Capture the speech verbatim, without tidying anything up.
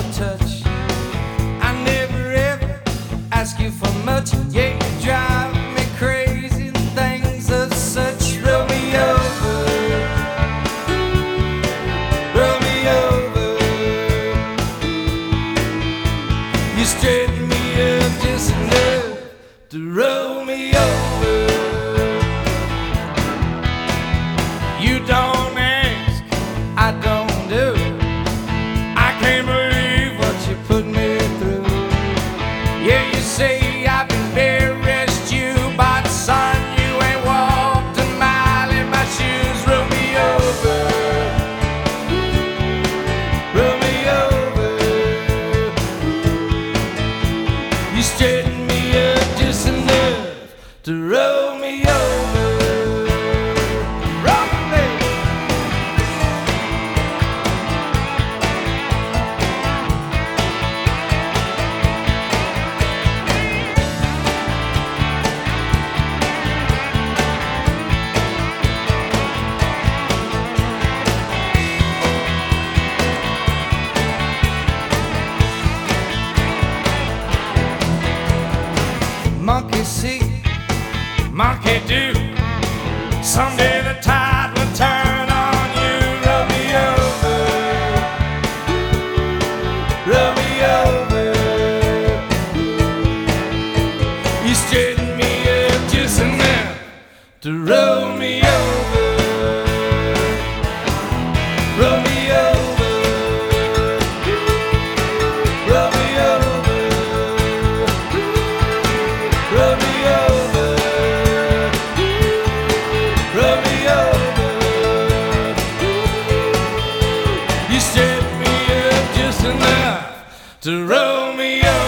touch. I never ever ask you for much. Yeah, you drive me crazy and things of such. Roll me over, roll me over. You straighten me up just enough to roll me over. You don't ask, I don't do. I can't believe what you put me through. Yeah, you say I've been embarrassed you, but son, you ain't walked a mile in my shoes. Roll me over, roll me over. You straighten me up just enough to roll me over. Monkey see, monkey do. Someday the tide will turn on you. Roll me over, roll me over. You straighten me up just enough to roll me over, roll me over, roll me over. Roll me over, roll me over. You set me up just enough to roll me over.